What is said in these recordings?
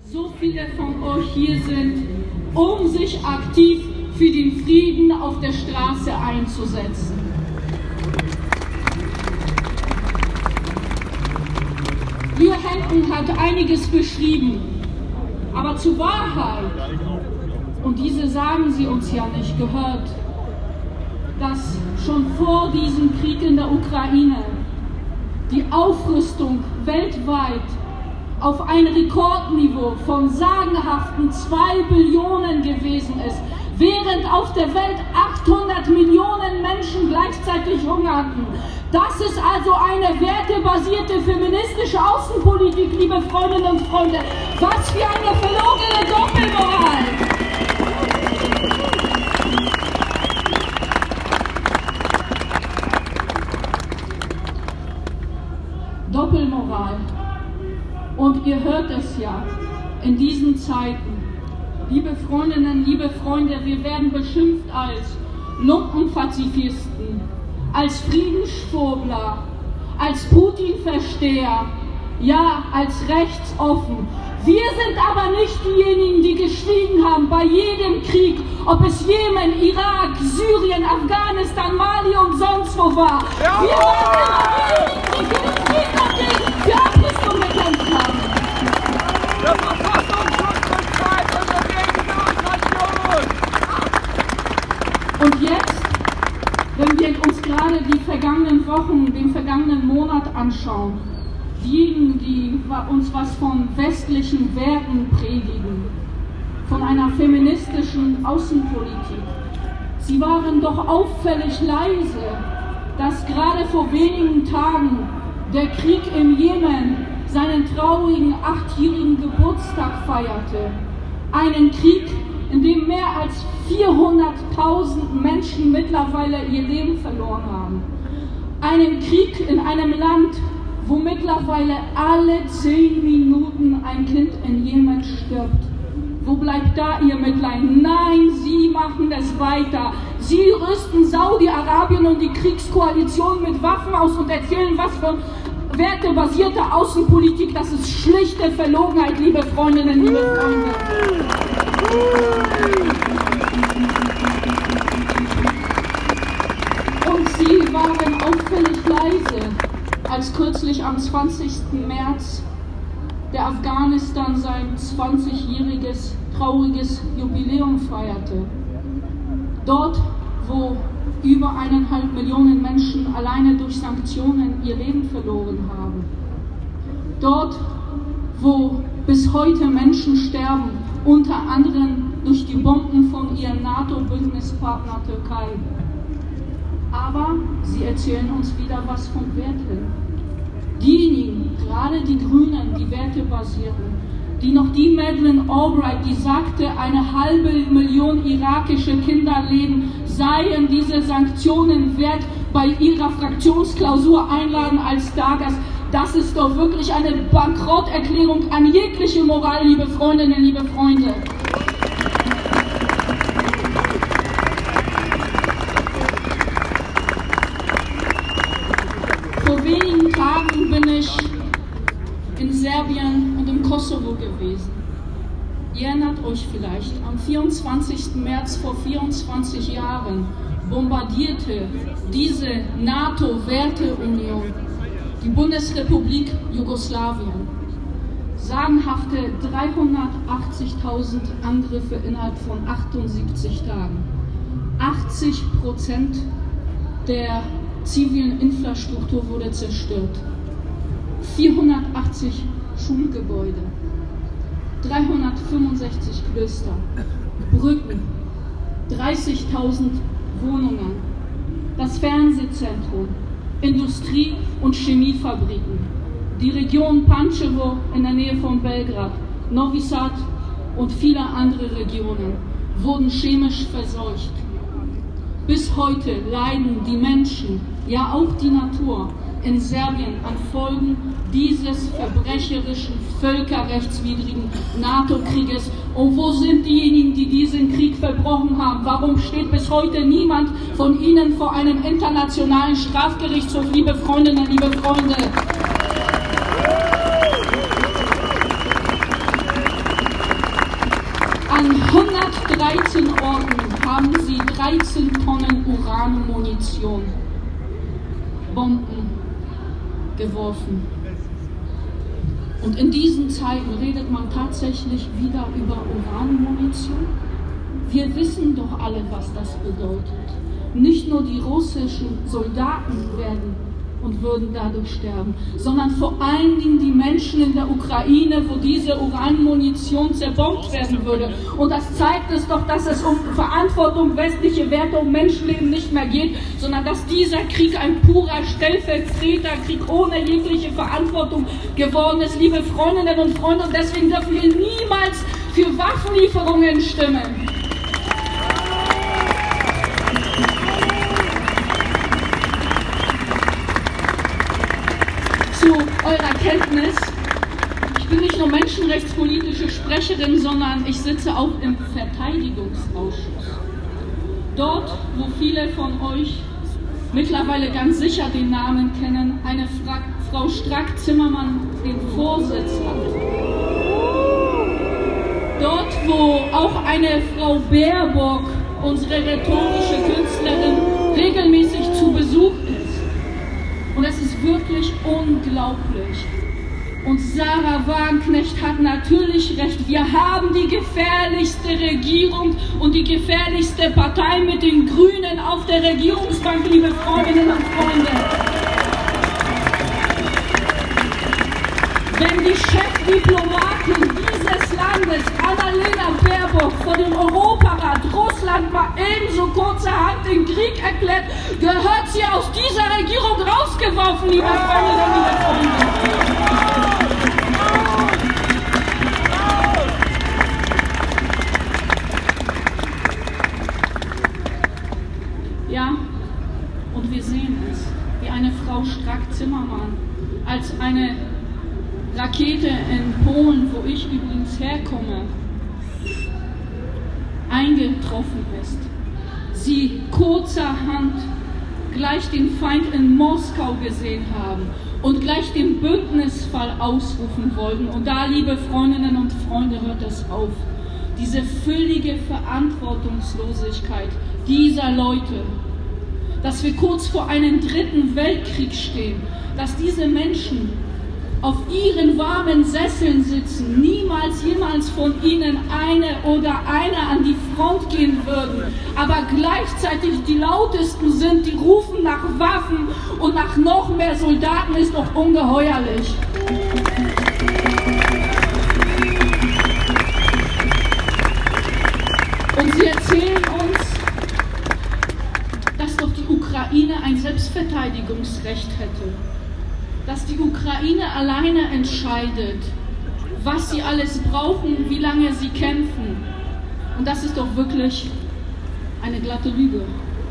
so viele von euch hier sind, um sich aktiv für den Frieden auf der Straße einzusetzen. Leo Henton hat einiges beschrieben, aber zur Wahrheit, und diese sagen sie uns ja nicht, gehört, dass schon vor diesem Krieg in der Ukraine die Aufrüstung weltweit auf ein Rekordniveau von sagenhaften 2 Billionen gewesen ist, während auf der Welt 800 Millionen Menschen gleichzeitig hungerten. Das ist also eine wertebasierte feministische Außenpolitik, liebe Freundinnen und Freunde. Was für eine verlogene Doppelmoral! Doppelmoral. Und ihr hört es ja, in diesen Zeiten, liebe Freundinnen, liebe Freunde, wir werden beschimpft als Lumpenpazifisten, als Friedensschwurbler, als Putin-Versteher, ja, als rechtsoffen. Wir sind aber nicht diejenigen, die geschwiegen haben bei jedem Krieg, ob es Jemen, Irak, Syrien, Afghanistan, Mali und sonst wo war. Wir waren immer diejenigen, die für den Frieden und für Abrüstung gekämpft haben. Der Verfassungsschutz betreibt unsere Demonstration! Und jetzt, wenn wir uns gerade die vergangenen Wochen, den vergangenen Monat anschauen, diejenigen, die uns was von westlichen Werten predigen, von einer feministischen Außenpolitik, sie waren doch auffällig leise, dass gerade vor wenigen Tagen der Krieg im Jemen seinen traurigen 8-jährigen Geburtstag feierte. Einen Krieg, in dem mehr als 400.000 Menschen mittlerweile ihr Leben verloren haben. Einen Krieg in einem Land, wo mittlerweile alle 10 Minuten ein Kind in Jemen stirbt. Wo bleibt da ihr Mitleid? Nein, sie machen es weiter. Sie rüsten Saudi-Arabien und die Kriegskoalition mit Waffen aus und erzählen was von wertebasierter Außenpolitik. Das ist schlichte Verlogenheit, liebe Freundinnen, liebe Freunde. Und sie waren auffällig leise, als kürzlich am 20. März der Afghanistan sein 20-jähriges trauriges Jubiläum feierte. Dort, wo über 1,5 Millionen Menschen alleine durch Sanktionen ihr Leben verloren haben. Dort, wo bis heute Menschen sterben, unter anderem durch die Bomben von ihrem NATO-Bündnispartner Türkei. Aber sie erzählen uns wieder was von Werten. Diejenigen, gerade die Grünen, die wertebasierten, die noch die Madeleine Albright, die sagte, 1,5 Million irakische Kinderleben seien diese Sanktionen wert, bei ihrer Fraktionsklausur einladen als Stargast. Das ist doch wirklich eine Bankrotterklärung an jegliche Moral, liebe Freundinnen, liebe Freunde. Vor wenigen Tagen bin ich in Serbien und im Kosovo gewesen. Ihr erinnert euch vielleicht, am 24. März vor 24 Jahren bombardierte diese NATO-Werteunion die Bundesrepublik Jugoslawien. Sagenhafte 380.000 Angriffe innerhalb von 78 Tagen. 80% der zivilen Infrastruktur wurde zerstört. 480 Schulgebäude, 365 Klöster, Brücken, 30.000 Wohnungen, das Fernsehzentrum, Industrie- und Chemiefabriken, die Region Pančevo in der Nähe von Belgrad, Novi Sad und viele andere Regionen wurden chemisch verseucht. Bis heute leiden die Menschen, ja auch die Natur, in Serbien an Folgen dieses verbrecherischen, völkerrechtswidrigen NATO-Krieges. Und wo sind diejenigen, die diesen Krieg verbrochen haben? Warum steht bis heute niemand von ihnen vor einem internationalen Strafgerichtshof, liebe Freundinnen, liebe Freunde? 13 Orten haben sie 13 Tonnen Uranmunition, Bomben geworfen. Und in diesen Zeiten redet man tatsächlich wieder über Uranmunition? Wir wissen doch alle, was das bedeutet. Nicht nur die russischen Soldaten würden dadurch sterben, sondern vor allen Dingen die Menschen in der Ukraine, wo diese Uranmunition zerbombt werden würde. Und das zeigt es doch, dass es um Verantwortung, westliche Werte, um Menschenleben nicht mehr geht, sondern dass dieser Krieg ein purer Stellvertreterkrieg ohne jegliche Verantwortung geworden ist, liebe Freundinnen und Freunde. Und deswegen dürfen wir niemals für Waffenlieferungen stimmen. Zu eurer Kenntnis, ich bin nicht nur menschenrechtspolitische Sprecherin, sondern ich sitze auch im Verteidigungsausschuss. Dort, wo viele von euch mittlerweile ganz sicher den Namen kennen, eine Frau Strack-Zimmermann den Vorsitz hat. Dort, wo auch eine Frau Baerbock, unsere rhetorische Künstlerin, regelmäßig zu Besuch ist. Und es ist wirklich unglaublich. Und Sarah Wagenknecht hat natürlich recht. Wir haben die gefährlichste Regierung und die gefährlichste Partei mit den Grünen auf der Regierungsbank, liebe Freundinnen und Freunde. Wenn die Chefdiplomatin dieses Landes, Annalena Baerbock, vor dem Europarat Russland mal ebenso kurzerhand den Krieg erklärt, gehört sie aus dieser Regierung rausgeworfen, liebe Freundinnen und liebe Freunde. Ja, und wir sehen es, wie eine Frau Strack-Zimmermann als eine Rakete in Polen, wo ich übrigens herkomme, eingetroffen ist. Sie kurzerhand gleich den Feind in Moskau gesehen haben und gleich den Bündnisfall ausrufen wollten. Und da, liebe Freundinnen und Freunde, hört es auf. Diese völlige Verantwortungslosigkeit dieser Leute, dass wir kurz vor einem dritten Weltkrieg stehen, dass diese Menschen auf ihren warmen Sesseln sitzen, niemals jemals von ihnen eine oder einer an die Front gehen würden, aber gleichzeitig die lautesten sind, die rufen nach Waffen und nach noch mehr Soldaten, ist doch ungeheuerlich. Und sie erzählen uns, dass doch die Ukraine ein Selbstverteidigungsrecht hätte. Dass die Ukraine alleine entscheidet, was sie alles brauchen, wie lange sie kämpfen. Und das ist doch wirklich eine glatte Lüge.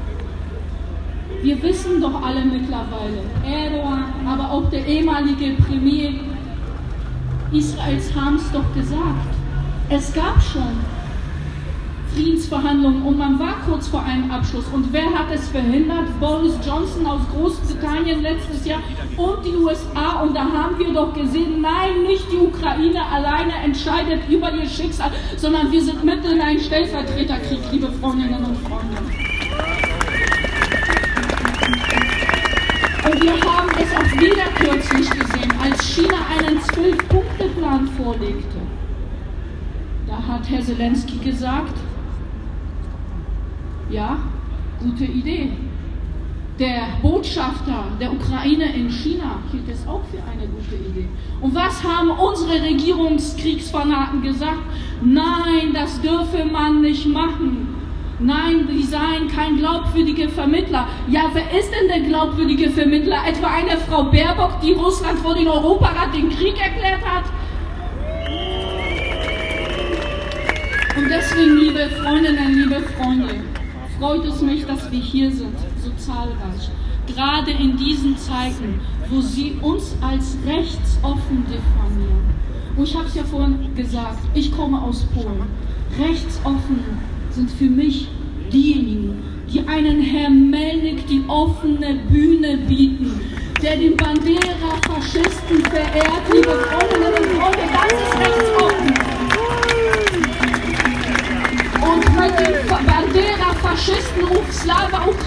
Wir wissen doch alle mittlerweile, Erdogan, aber auch der ehemalige Premier Israels haben es doch gesagt. Es gab schon Friedensverhandlungen und man war kurz vor einem Abschluss. Und wer hat es verhindert? Boris Johnson aus Großbritannien letztes Jahr und die USA. Und da haben wir doch gesehen, nein, nicht die Ukraine alleine entscheidet über ihr Schicksal, sondern wir sind mitten in einem Stellvertreterkrieg, liebe Freundinnen und Freunde. Und wir haben es auch wieder kürzlich gesehen, als China einen 12-Punkte-Plan vorlegte. Da hat Herr Zelensky gesagt, ja, gute Idee. Der Botschafter der Ukraine in China hielt es auch für eine gute Idee. Und was haben unsere Regierungskriegsfanaten gesagt? Nein, das dürfe man nicht machen. Nein, die seien kein glaubwürdiger Vermittler. Ja, wer ist denn der glaubwürdige Vermittler? Etwa eine Frau Baerbock, die Russland vor den Europarat den Krieg erklärt hat? Und deswegen, liebe Freundinnen, liebe Freunde, freut es mich, dass wir hier sind, so zahlreich. Gerade in diesen Zeiten, wo sie uns als rechtsoffen diffamieren. Und ich habe es ja vorhin gesagt, ich komme aus Polen. Rechtsoffen sind für mich diejenigen, die einen Herrn Melnik die offene Bühne bieten, der den Bandera-Faschisten verehrt, liebe Freundinnen und Freunde, das ist rechtsoffen. Und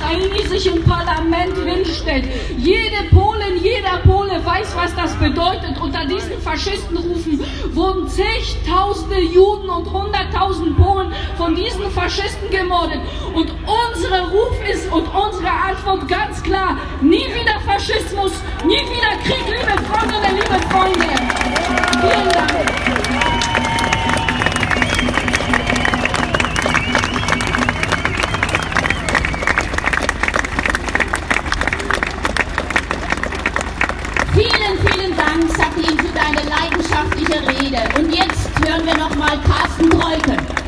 Salini sich im Parlament hinstellt. Jede Polin, jeder Pole weiß, was das bedeutet. Unter diesen Faschistenrufen wurden zigtausende Juden und 100.000 Polen von diesen Faschisten gemordet. Und unser Ruf ist und unsere Antwort ganz klar: Nie wieder Faschismus, nie wieder Krieg, liebe Freundinnen, liebe Freunde. Vielen Dank. Vielen Dank, Satin, für deine leidenschaftliche Rede. Und jetzt hören wir noch mal Carsten Breuke.